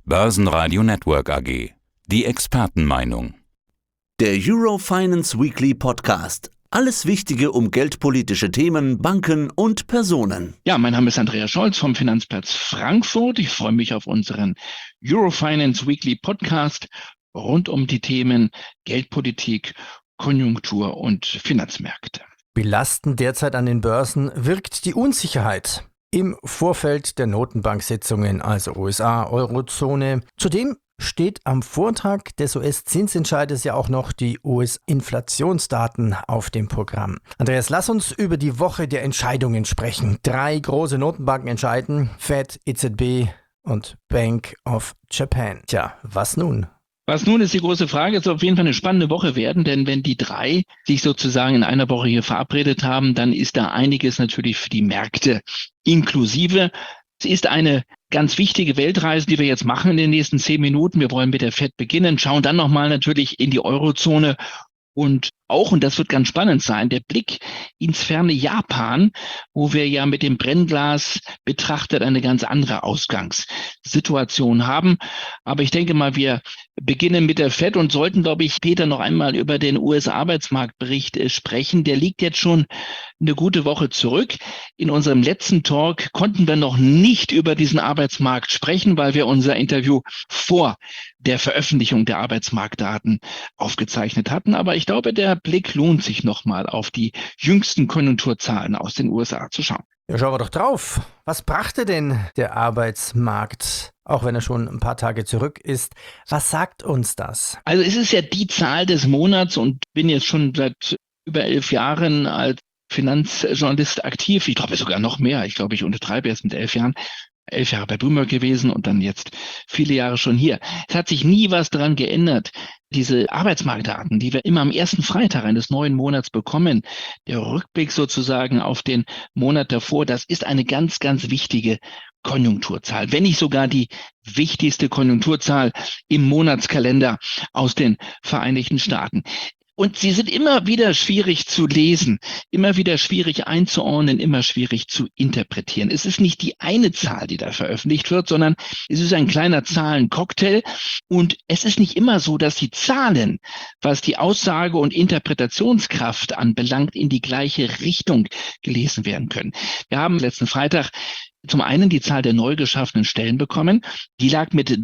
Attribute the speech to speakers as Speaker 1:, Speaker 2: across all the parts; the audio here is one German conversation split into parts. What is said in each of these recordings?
Speaker 1: Börsenradio Network AG. Die Expertenmeinung.
Speaker 2: Der Eurofinance Weekly Podcast. Alles Wichtige um geldpolitische Themen, Banken und Personen.
Speaker 3: Ja, mein Name ist Andreas Scholz vom Finanzplatz Frankfurt. Ich freue mich auf unseren Eurofinance Weekly Podcast rund um die Themen Geldpolitik, Konjunktur und Finanzmärkte.
Speaker 4: Belastend derzeit an den Börsen wirkt die Unsicherheit im Vorfeld der Notenbanksitzungen, also USA, Eurozone. Zudem steht am Vortag des US-Zinsentscheides ja auch noch die US-Inflationsdaten auf dem Programm. Andreas, lass uns über die Woche der Entscheidungen sprechen. 3 große Notenbanken entscheiden, Fed, EZB und Bank of Japan. Tja, was nun?
Speaker 3: Was nun ist die große Frage, es soll auf jeden Fall eine spannende Woche werden, denn wenn die 3 sich sozusagen in einer Woche hier verabredet haben, dann ist da einiges natürlich für die Märkte inklusive. Es ist eine ganz wichtige Weltreise, die wir jetzt machen in den nächsten 10 Minuten. Wir wollen mit der Fed beginnen, schauen dann nochmal natürlich in die Eurozone und auch, und das wird ganz spannend sein, der Blick ins ferne Japan, wo wir ja mit dem Brennglas betrachtet eine ganz andere Ausgangssituation haben. Aber ich denke mal, wir beginnen mit der Fed und sollten, glaube ich, Peter noch einmal über den US-Arbeitsmarktbericht sprechen. Der liegt jetzt schon eine gute Woche zurück. In unserem letzten Talk konnten wir noch nicht über diesen Arbeitsmarkt sprechen, weil wir unser Interview vor der Veröffentlichung der Arbeitsmarktdaten aufgezeichnet hatten. Aber ich glaube, der Blick lohnt sich nochmal auf die jüngsten Konjunkturzahlen aus den USA zu schauen.
Speaker 4: Ja, schauen wir doch drauf. Was brachte denn der Arbeitsmarkt, auch wenn er schon ein paar Tage zurück ist? Was sagt uns das?
Speaker 3: Also es ist ja die Zahl des Monats und bin jetzt schon seit über 11 Jahren als Finanzjournalist aktiv. Ich glaube sogar noch mehr. Ich glaube, ich untertreibe jetzt mit 11 Jahren. 11 Jahre bei Bloomberg gewesen und dann jetzt viele Jahre schon hier. Es hat sich nie was daran geändert. Diese Arbeitsmarktdaten, die wir immer am ersten Freitag eines neuen Monats bekommen, der Rückblick sozusagen auf den Monat davor, das ist eine ganz, ganz wichtige Konjunkturzahl, wenn nicht sogar die wichtigste Konjunkturzahl im Monatskalender aus den Vereinigten Staaten. Und sie sind immer wieder schwierig zu lesen, immer wieder schwierig einzuordnen, immer schwierig zu interpretieren. Es ist nicht die eine Zahl, die da veröffentlicht wird, sondern es ist ein kleiner Zahlencocktail. Und es ist nicht immer so, dass die Zahlen, was die Aussage- und Interpretationskraft anbelangt, in die gleiche Richtung gelesen werden können. Wir haben letzten Freitag zum einen die Zahl der neu geschaffenen Stellen bekommen. Die lag mit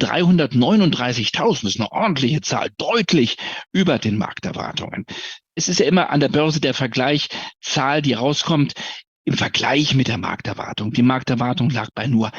Speaker 3: 339.000, das ist eine ordentliche Zahl, deutlich über den Markterwartungen. Es ist ja immer an der Börse der Vergleich, Zahl, die rauskommt, im Vergleich mit der Markterwartung. Die Markterwartung lag bei nur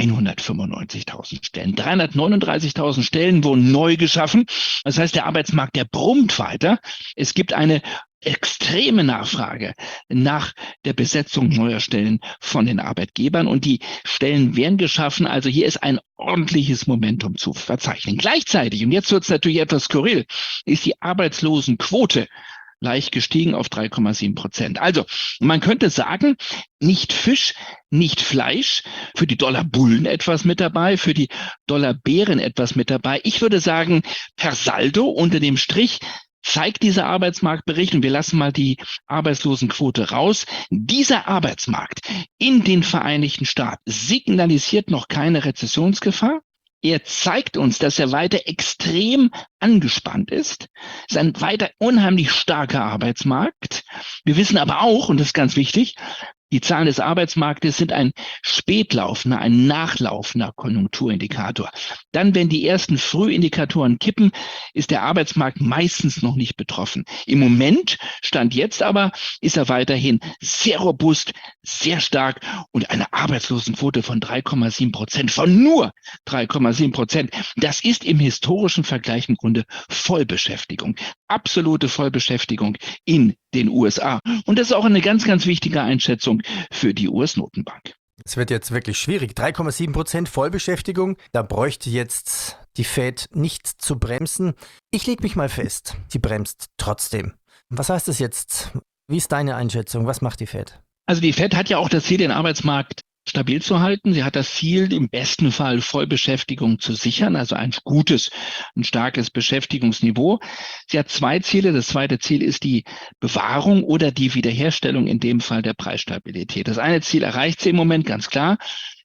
Speaker 3: 195.000 Stellen. 339.000 Stellen wurden neu geschaffen. Das heißt, der Arbeitsmarkt, der brummt weiter. Es gibt eine extreme Nachfrage nach der Besetzung neuer Stellen von den Arbeitgebern und die Stellen werden geschaffen. Also hier ist ein ordentliches Momentum zu verzeichnen. Gleichzeitig, und jetzt wird es natürlich etwas skurril, ist die Arbeitslosenquote leicht gestiegen auf 3,7%. Also man könnte sagen, nicht Fisch, nicht Fleisch, für die Dollarbullen etwas mit dabei, für die Dollarbären etwas mit dabei. Ich würde sagen, per Saldo unter dem Strich zeigt dieser Arbeitsmarktbericht, und wir lassen mal die Arbeitslosenquote raus, dieser Arbeitsmarkt in den Vereinigten Staaten signalisiert noch keine Rezessionsgefahr. Er zeigt uns, dass er weiter extrem angespannt ist. Es ist ein weiter unheimlich starker Arbeitsmarkt. Wir wissen aber auch, und das ist ganz wichtig, die Zahlen des Arbeitsmarktes sind ein spätlaufender, ein nachlaufender Konjunkturindikator. Dann, wenn die ersten Frühindikatoren kippen, ist der Arbeitsmarkt meistens noch nicht betroffen. Im Moment, Stand jetzt aber, ist er weiterhin sehr robust, sehr stark und eine Arbeitslosenquote von 3,7%, von nur 3,7%. Das ist im historischen Vergleich im Grunde Vollbeschäftigung, absolute Vollbeschäftigung in den USA. Und das ist auch eine ganz, ganz wichtige Einschätzung für die US-Notenbank.
Speaker 4: Es wird jetzt wirklich schwierig. 3,7% Vollbeschäftigung. Da bräuchte jetzt die Fed nicht zu bremsen. Ich lege mich mal fest, sie bremst trotzdem. Was heißt das jetzt? Wie ist deine Einschätzung? Was macht die Fed?
Speaker 3: Also die Fed hat ja auch das Ziel, den Arbeitsmarkt stabil zu halten. Sie hat das Ziel, im besten Fall Vollbeschäftigung zu sichern, also ein starkes Beschäftigungsniveau. Sie hat 2 Ziele. Das zweite Ziel ist die Bewahrung oder die Wiederherstellung, in dem Fall der Preisstabilität. Das eine Ziel erreicht sie im Moment ganz klar.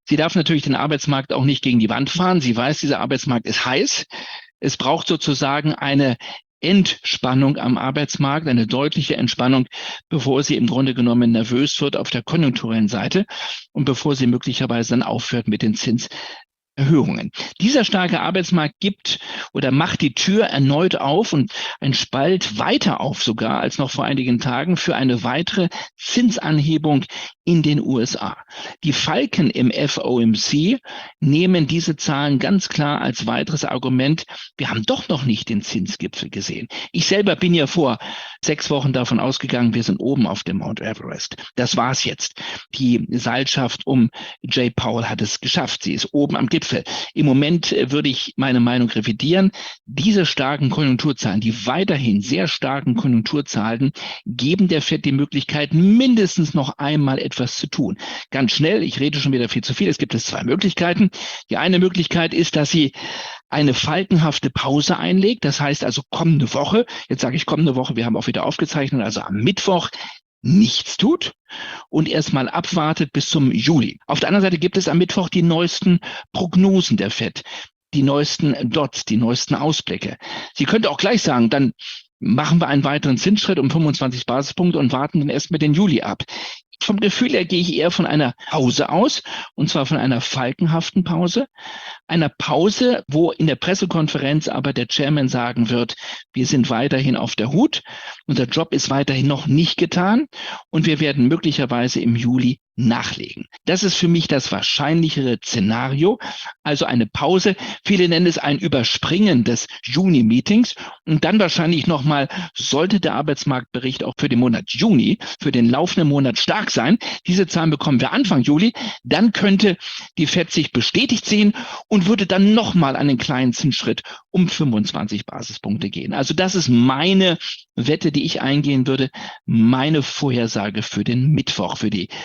Speaker 3: Sie darf natürlich den Arbeitsmarkt auch nicht gegen die Wand fahren. Sie weiß, dieser Arbeitsmarkt ist heiß. Es braucht sozusagen eine Entspannung am Arbeitsmarkt, eine deutliche Entspannung, bevor sie im Grunde genommen nervös wird auf der konjunkturellen Seite und bevor sie möglicherweise dann aufhört mit den Zinserhöhungen. Dieser starke Arbeitsmarkt gibt oder macht die Tür erneut auf und ein Spalt weiter auf sogar als noch vor einigen Tagen für eine weitere Zinsanhebung in den USA. Die Falken im FOMC nehmen diese Zahlen ganz klar als weiteres Argument. Wir haben doch noch nicht den Zinsgipfel gesehen. Ich selber bin ja vor 6 Wochen davon ausgegangen, wir sind oben auf dem Mount Everest. Das war's jetzt. Die Seilschaft um Jay Powell hat es geschafft. Sie ist oben am Gipfel. Im Moment würde ich meine Meinung revidieren. Diese starken Konjunkturzahlen, die weiterhin sehr starken Konjunkturzahlen, geben der FED die Möglichkeit, mindestens noch einmal etwas zu tun. Ganz schnell, ich rede schon wieder viel zu viel, es gibt 2 Möglichkeiten. Die eine Möglichkeit ist, dass sie eine falkenhafte Pause einlegt, das heißt also kommende Woche, jetzt sage ich kommende Woche, wir haben auch wieder aufgezeichnet, also am Mittwoch nichts tut und erstmal abwartet bis zum Juli. Auf der anderen Seite gibt es am Mittwoch die neuesten Prognosen der FED, die neuesten Dots, die neuesten Ausblicke. Sie könnte auch gleich sagen, dann machen wir einen weiteren Zinsschritt um 25 Basispunkte und warten dann erst mit den Juli ab. Vom Gefühl her gehe ich eher von einer Pause aus, und zwar von einer falkenhaften Pause. Einer Pause, wo in der Pressekonferenz aber der Chairman sagen wird, wir sind weiterhin auf der Hut, unser Job ist weiterhin noch nicht getan und wir werden möglicherweise im Juli nachlegen. Das ist für mich das wahrscheinlichere Szenario, also eine Pause. Viele nennen es ein Überspringen des Juni-Meetings und dann wahrscheinlich nochmal, sollte der Arbeitsmarktbericht auch für den Monat Juni, für den laufenden Monat stark sein, diese Zahlen bekommen wir Anfang Juli, dann könnte die FED sich bestätigt sehen und würde dann nochmal einen kleinen Zinsschritt um 25 Basispunkte gehen. Also das ist meine Wette, die ich eingehen würde, meine Vorhersage für den Mittwoch, für den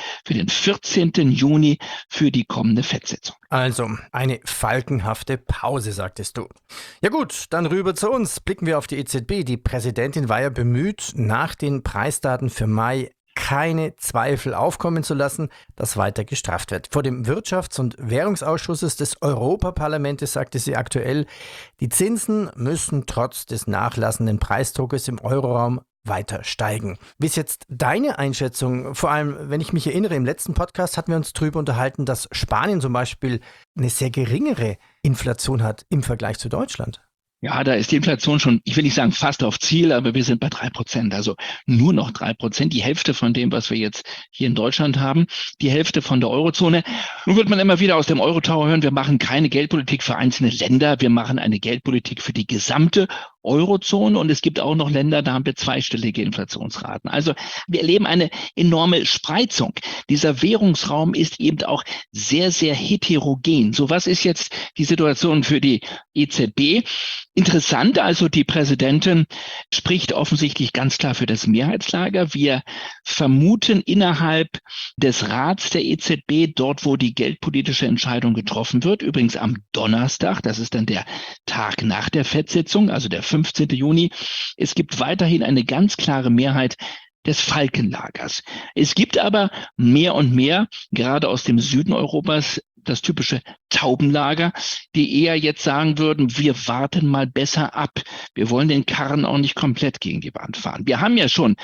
Speaker 3: 14. Juni, für die kommende FED-Sitzung.
Speaker 4: Also eine falkenhafte Pause, sagtest du. Ja gut, dann rüber zu uns. Blicken wir auf die EZB. Die Präsidentin war ja bemüht, nach den Preisdaten für Mai keine Zweifel aufkommen zu lassen, dass weiter gestrafft wird. Vor dem Wirtschafts- und Währungsausschusses des Europaparlamentes sagte sie aktuell, die Zinsen müssen trotz des nachlassenden Preisdruckes im Euroraum weiter steigen. Wie ist jetzt deine Einschätzung? Vor allem, wenn ich mich erinnere, im letzten Podcast hatten wir uns darüber unterhalten, dass Spanien zum Beispiel eine sehr geringere Inflation hat im Vergleich zu Deutschland.
Speaker 3: Ja, da ist die Inflation schon, ich will nicht sagen fast auf Ziel, aber wir sind bei 3%, also nur noch 3%, die Hälfte von dem, was wir jetzt hier in Deutschland haben, die Hälfte von der Eurozone. Nun wird man immer wieder aus dem Euro-Tower hören, wir machen keine Geldpolitik für einzelne Länder, wir machen eine Geldpolitik für die gesamte Eurozone und es gibt auch noch Länder, da haben wir zweistellige Inflationsraten. Also wir erleben eine enorme Spreizung. Dieser Währungsraum ist eben auch sehr, sehr heterogen. So, was ist jetzt die Situation für die EZB? Interessant, also die Präsidentin spricht offensichtlich ganz klar für das Mehrheitslager. Wir vermuten innerhalb des Rats der EZB, dort wo die geldpolitische Entscheidung getroffen wird, übrigens am Donnerstag, das ist dann der Tag nach der FED-Sitzung, also der 15. Juni, es gibt weiterhin eine ganz klare Mehrheit des Falkenlagers. Es gibt aber mehr und mehr, gerade aus dem Süden Europas, das typische Taubenlager, die eher jetzt sagen würden, wir warten mal besser ab. Wir wollen den Karren auch nicht komplett gegen die Wand fahren. Wir haben ja schon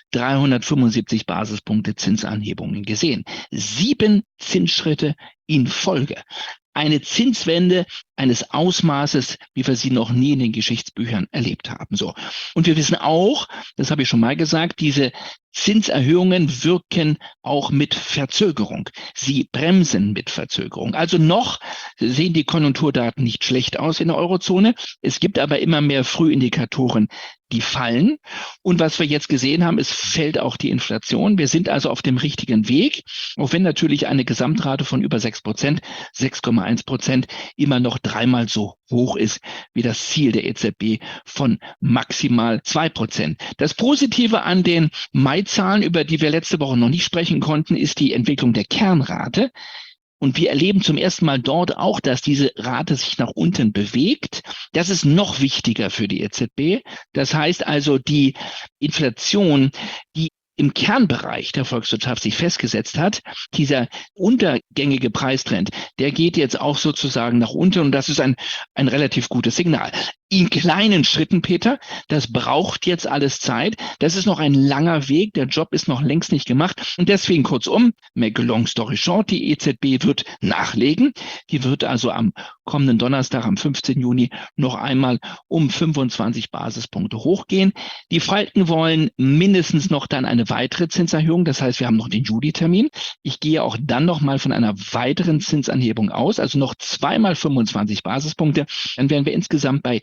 Speaker 3: 375 Basispunkte Zinsanhebungen gesehen. 7 Zinsschritte in Folge. Eine Zinswende eines Ausmaßes, wie wir sie noch nie in den Geschichtsbüchern erlebt haben. So. Und wir wissen auch, das habe ich schon mal gesagt, diese Zinserhöhungen wirken auch mit Verzögerung. Sie bremsen mit Verzögerung. Also noch sehen die Konjunkturdaten nicht schlecht aus in der Eurozone. Es gibt aber immer mehr Frühindikatoren, die fallen. Und was wir jetzt gesehen haben, es fällt auch die Inflation. Wir sind also auf dem richtigen Weg, auch wenn natürlich eine Gesamtrate von über 6%, 6,1% immer noch 3-mal so hoch ist wie das Ziel der EZB von maximal 2%. Das Positive an den Mai-Zahlen, über die wir letzte Woche noch nicht sprechen konnten, ist die Entwicklung der Kernrate. Und wir erleben zum ersten Mal dort auch, dass diese Rate sich nach unten bewegt. Das ist noch wichtiger für die EZB. Das heißt also, die Inflation, die im Kernbereich der Volkswirtschaft sich festgesetzt hat, dieser untergängige Preistrend, der geht jetzt auch sozusagen nach unten und das ist ein relativ gutes Signal. In kleinen Schritten, Peter, das braucht jetzt alles Zeit. Das ist noch ein langer Weg, der Job ist noch längst nicht gemacht und deswegen kurzum, make a long story short, die EZB wird nachlegen. Die wird also am kommenden Donnerstag, am 15. Juni, noch einmal um 25 Basispunkte hochgehen. Die Falken wollen mindestens noch dann eine weitere Zinserhöhung. Das heißt, wir haben noch den Juli-Termin. Ich gehe auch dann noch mal von einer weiteren Zinsanhebung aus, also noch zweimal 25 Basispunkte. Dann wären wir insgesamt bei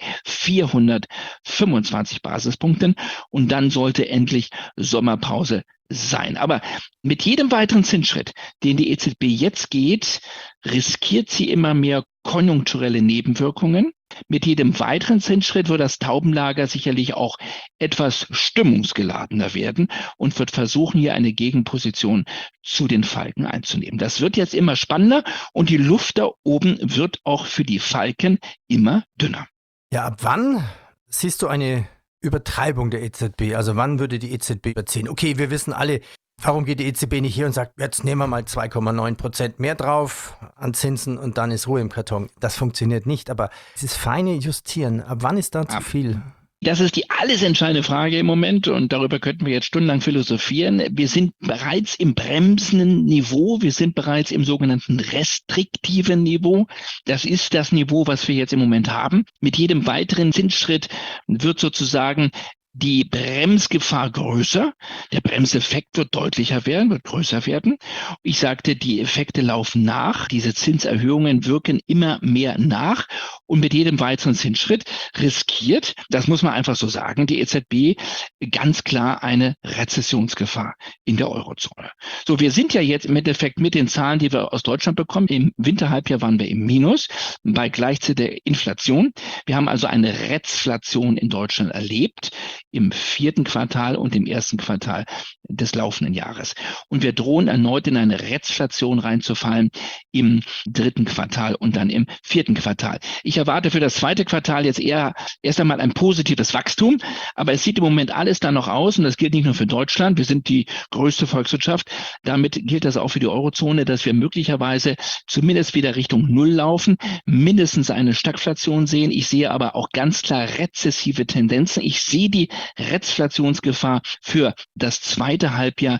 Speaker 3: 425 Basispunkten und dann sollte endlich Sommerpause sein. Aber mit jedem weiteren Zinsschritt, den die EZB jetzt geht, riskiert sie immer mehr konjunkturelle Nebenwirkungen. Mit jedem weiteren Zinsschritt wird das Taubenlager sicherlich auch etwas stimmungsgeladener werden und wird versuchen, hier eine Gegenposition zu den Falken einzunehmen. Das wird jetzt immer spannender und die Luft da oben wird auch für die Falken immer dünner.
Speaker 4: Ja, ab wann siehst du eine Übertreibung der EZB? Also wann würde die EZB überziehen? Okay, wir wissen alle, warum geht die EZB nicht hier und sagt, jetzt nehmen wir mal 2,9% mehr drauf an Zinsen und dann ist Ruhe im Karton. Das funktioniert nicht, aber dieses feine Justieren, ab wann ist da zu viel?
Speaker 3: Das ist die alles entscheidende Frage im Moment und darüber könnten wir jetzt stundenlang philosophieren. Wir sind bereits im bremsenden Niveau, wir sind bereits im sogenannten restriktiven Niveau. Das ist das Niveau, was wir jetzt im Moment haben. Mit jedem weiteren Zinsschritt wird sozusagen die Bremsgefahr größer, der Bremseffekt wird deutlicher werden, wird größer werden. Ich sagte, die Effekte laufen nach, diese Zinserhöhungen wirken immer mehr nach und mit jedem weiteren Zinsschritt riskiert, das muss man einfach so sagen, die EZB ganz klar eine Rezessionsgefahr in der Eurozone. So, wir sind ja jetzt im Endeffekt mit den Zahlen, die wir aus Deutschland bekommen, im Winterhalbjahr waren wir im Minus bei gleichzeitiger Inflation. Wir haben also eine Rezflation in Deutschland erlebt im 4. Quartal und im 1. Quartal des laufenden Jahres. Und wir drohen erneut in eine Rezflation reinzufallen im 3. Quartal und dann im 4. Quartal. Ich erwarte für das 2. Quartal jetzt erst einmal ein positives Wachstum, aber es sieht im Moment alles danach aus, und das gilt nicht nur für Deutschland, wir sind die größte Volkswirtschaft, damit gilt das auch für die Eurozone, dass wir möglicherweise zumindest wieder Richtung Null laufen, mindestens eine Stagflation sehen. Ich sehe aber auch ganz klar rezessive Tendenzen. Ich sehe die Rezflationsgefahr für das 2. Halbjahr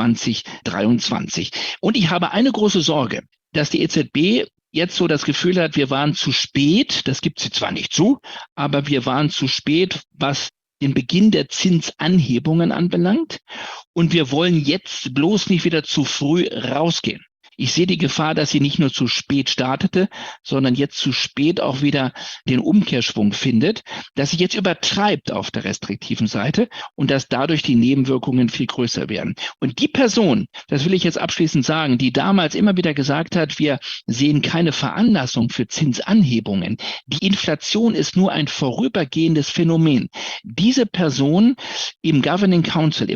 Speaker 3: 2023. Und ich habe eine große Sorge, dass die EZB jetzt so das Gefühl hat, wir waren zu spät, das gibt sie zwar nicht zu, aber wir waren zu spät, was den Beginn der Zinsanhebungen anbelangt, und wir wollen jetzt bloß nicht wieder zu früh rausgehen. Ich sehe die Gefahr, dass sie nicht nur zu spät startete, sondern jetzt zu spät auch wieder den Umkehrschwung findet, dass sie jetzt übertreibt auf der restriktiven Seite und dass dadurch die Nebenwirkungen viel größer werden. Und die Person, das will ich jetzt abschließend sagen, die damals immer wieder gesagt hat, wir sehen keine Veranlassung für Zinsanhebungen. Die Inflation ist nur ein vorübergehendes Phänomen. Diese Person im Governing Council,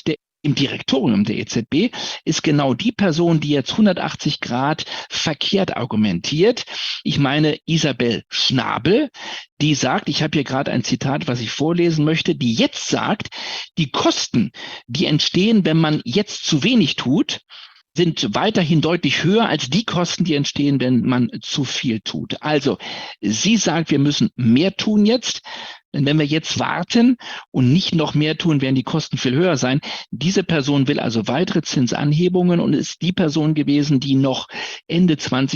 Speaker 3: im Direktorium der EZB ist genau die Person, die jetzt 180 Grad verkehrt argumentiert. Ich meine Isabel Schnabel, die sagt, ich habe hier gerade ein Zitat, was ich vorlesen möchte, die jetzt sagt, die Kosten, die entstehen, wenn man jetzt zu wenig tut, sind weiterhin deutlich höher als die Kosten, die entstehen, wenn man zu viel tut. Also sie sagt, wir müssen mehr tun jetzt. Denn wenn wir jetzt warten und nicht noch mehr tun, werden die Kosten viel höher sein. Diese Person will also weitere Zinsanhebungen und ist die Person gewesen, die noch Ende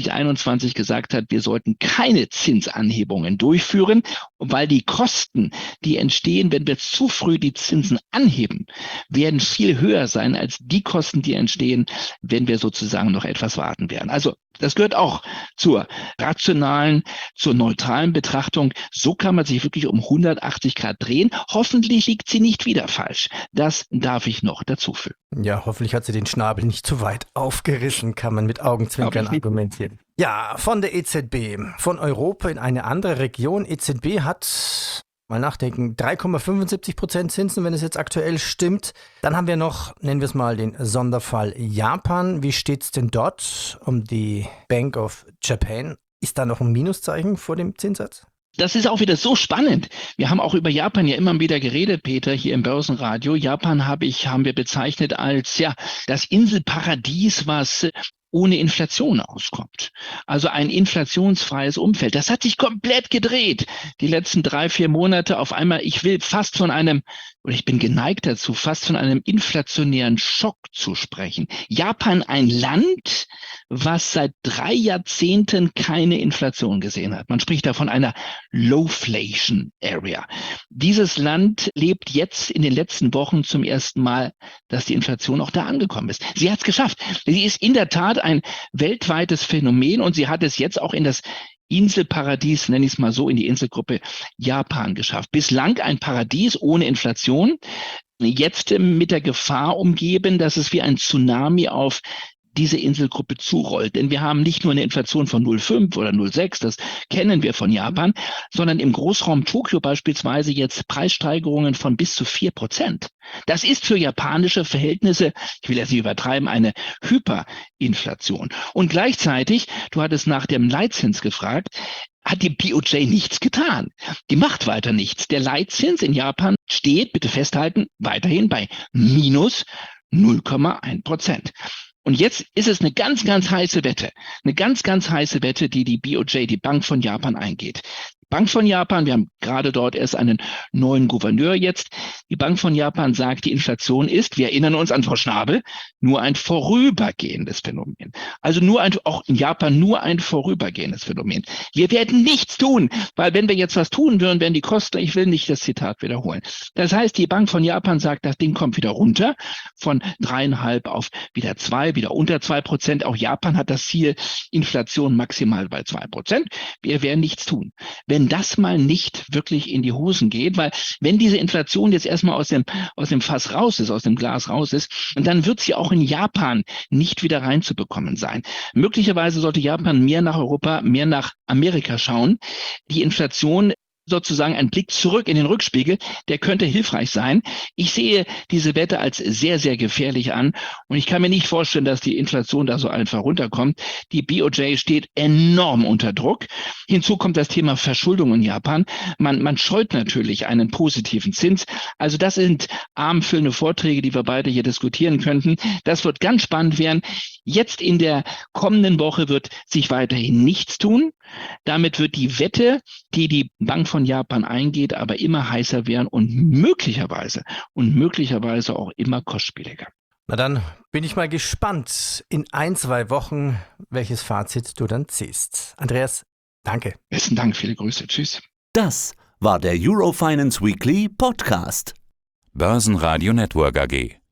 Speaker 3: 2021 gesagt hat, wir sollten keine Zinsanhebungen durchführen, weil die Kosten, die entstehen, wenn wir zu früh die Zinsen anheben, werden viel höher sein als die Kosten, die entstehen, wenn wir sozusagen noch etwas warten werden. Also das gehört auch zur rationalen, zur neutralen Betrachtung. So kann man sich wirklich um 180 Grad drehen. Hoffentlich liegt sie nicht wieder falsch. Das darf ich noch dazu fügen.
Speaker 4: Ja, hoffentlich hat sie den Schnabel nicht zu weit aufgerissen, kann man mit Augenzwinkern argumentieren. Ja, von der EZB, von Europa in eine andere Region. EZB hat, mal nachdenken, 3,75% Zinsen, wenn es jetzt aktuell stimmt. Dann haben wir noch, nennen wir es mal, den Sonderfall Japan. Wie steht es denn dort um die Bank of Japan? Ist da noch ein Minuszeichen vor dem Zinssatz?
Speaker 3: Das ist auch wieder so spannend. Wir haben auch über Japan ja immer wieder geredet, Peter, hier im Börsenradio. Japan haben wir bezeichnet als das Inselparadies, was ohne Inflation auskommt. Also ein inflationsfreies Umfeld. Das hat sich komplett gedreht. Die letzten 3-4 Monate auf einmal, ich bin geneigt dazu, fast von einem inflationären Schock zu sprechen. Japan, ein Land, was seit 3 Jahrzehnten keine Inflation gesehen hat. Man spricht da von einer Lowflation Area. Dieses Land lebt jetzt in den letzten Wochen zum ersten Mal, dass die Inflation auch da angekommen ist. Sie hat es geschafft. Sie ist in der Tat ein weltweites Phänomen und sie hat es jetzt auch in das Inselparadies, nenne ich es mal so, in die Inselgruppe Japan geschafft. Bislang ein Paradies ohne Inflation, jetzt mit der Gefahr umgeben, dass es wie ein Tsunami auf diese Inselgruppe zurollt. Denn wir haben nicht nur eine Inflation von 0,5 oder 0,6, das kennen wir von Japan, sondern im Großraum Tokio beispielsweise jetzt Preissteigerungen von bis zu 4%. Das ist für japanische Verhältnisse, ich will jetzt nicht übertreiben, eine Hyperinflation. Und gleichzeitig, du hattest nach dem Leitzins gefragt, hat die BOJ nichts getan. Die macht weiter nichts. Der Leitzins in Japan steht, bitte festhalten, weiterhin bei minus 0,1%. Und jetzt ist es eine ganz, ganz heiße Wette. Eine ganz, ganz heiße Wette, die BOJ, die Bank von Japan, eingeht. Bank von Japan, wir haben gerade dort erst einen neuen Gouverneur jetzt. Die Bank von Japan sagt, die Inflation ist, wir erinnern uns an Frau Schnabel, nur ein vorübergehendes Phänomen. Also auch in Japan nur ein vorübergehendes Phänomen. Wir werden nichts tun, weil wenn wir jetzt was tun würden, wären die Kosten, ich will nicht das Zitat wiederholen. Das heißt, die Bank von Japan sagt, das Ding kommt wieder runter von 3,5 auf wieder 2, wieder unter 2%. Auch Japan hat das Ziel, Inflation maximal bei 2%. Wir werden nichts tun. Wenn das mal nicht wirklich in die Hosen geht, weil wenn diese Inflation jetzt erstmal aus dem Fass raus ist, aus dem Glas raus ist, dann wird sie auch in Japan nicht wieder reinzubekommen sein. Möglicherweise sollte Japan mehr nach Europa, mehr nach Amerika schauen. Die Inflation, sozusagen ein Blick zurück in den Rückspiegel, der könnte hilfreich sein. Ich sehe diese Wette als sehr, sehr gefährlich an und ich kann mir nicht vorstellen, dass die Inflation da so einfach runterkommt. Die BOJ steht enorm unter Druck. Hinzu kommt das Thema Verschuldung in Japan. Man scheut natürlich einen positiven Zins. Also das sind abendfüllende Vorträge, die wir beide hier diskutieren könnten. Das wird ganz spannend werden. Jetzt in der kommenden Woche wird sich weiterhin nichts tun. Damit wird die Wette, die Bank von Japan eingeht, aber immer heißer werden und möglicherweise auch immer kostspieliger.
Speaker 4: Na dann bin ich mal gespannt in 1-2 Wochen, welches Fazit du dann ziehst. Andreas, danke.
Speaker 3: Besten Dank, viele Grüße. Tschüss.
Speaker 2: Das war der Eurofinance Weekly Podcast.
Speaker 1: Börsenradio Network AG.